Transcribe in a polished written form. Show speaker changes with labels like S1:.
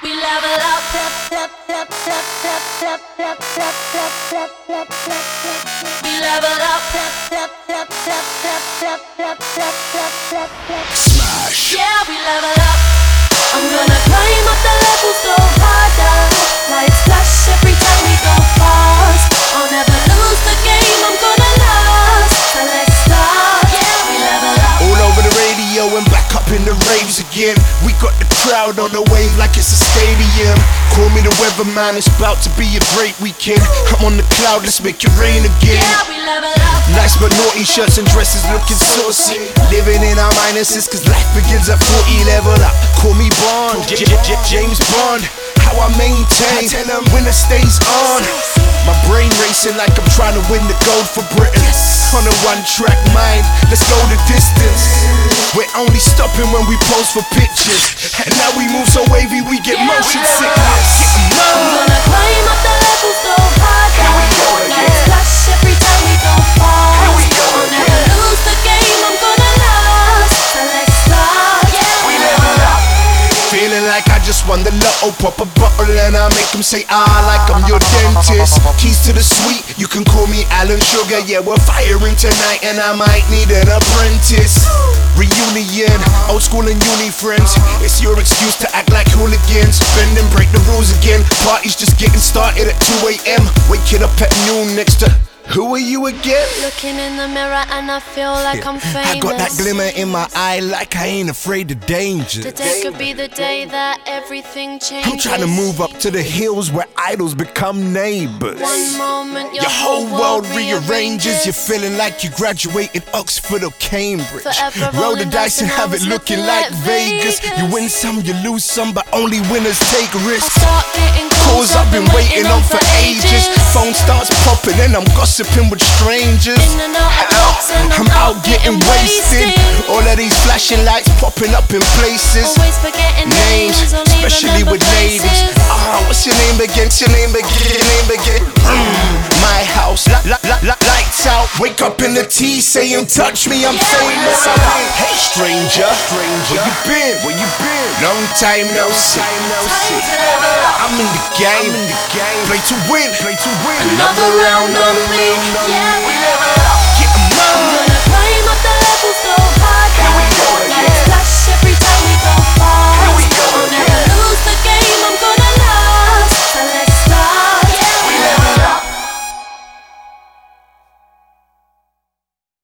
S1: We level up. We level up.
S2: Smash.
S1: Yeah, we level up. I'm gonna climb up the levels, go harder. Lights flash every time we go fast. I'll never lose the game, I'm gonna last. So let's start. Yeah, we level up.
S2: All over the radio and back up in the raves again. We got the crowd on the wave like it's a stadium. Call me the weatherman, it's about to be a great weekend. I'm on the cloud, let's make it rain again.
S1: Yeah, we level up.
S2: Nice but naughty shirts and dresses looking saucy. Living in our minuses cause life begins at 40. Level up, call me Bond, James Bond. How I maintain, tell them when the stays on. My brain racing like I'm trying to win the gold for Britain. On a one-track mind, let's go the distance. We're only stopping when we pose for pictures. And now we move so wavy we get motion sickness.
S1: I'm gonna climb up the levels, go harder. Lights flash every time we go fast. I'll never lose the game, I'm gonna last. So let's start. Yeah, we level up.
S2: Feeling like I just won the lotto. Pop a bottle and I make them say ah like I'm your dentist. Keys to the suite, you can call me Alan Sugar. Yeah, we're firing tonight and I might need an apprentice. Reunion, old school and uni friends. It's your excuse to act like hooligans. Bend and break the rules again. Party's just getting started at 2 a.m. Waking up at noon next to who are you again?
S1: Looking in the mirror and I feel like I'm famous.
S2: I got that glimmer in my eye like I ain't afraid of danger.
S1: Today could be the day that everything changes.
S2: I'm trying to move up to the hills where idols become neighbors.
S1: One moment
S2: Your whole world rearranges. You're feeling like you graduated Oxford or Cambridge.
S1: Forever
S2: Roll the
S1: rolling
S2: dice and have it looking like Vegas. You win some, you lose some, but only winners take risks.
S1: Start getting
S2: Calls I've been waiting on for ages. Phone starts popping and I'm gossiping with strangers.
S1: In and out of box and
S2: I'm out getting wasted. All of these flashing lights popping up in places.
S1: Always forgetting
S2: Names,
S1: don't even
S2: especially
S1: remember
S2: with ladies.
S1: faces.
S2: What's your name again? What's your name again? Your name again? My house, lights out. Wake up in the tea, saying touch me, I'm famous. Hey stranger, where you been? Where you been? Long time no see. I'm in the game, play to win.
S1: Another round on me. Yeah, we level up.
S2: Get 'em on.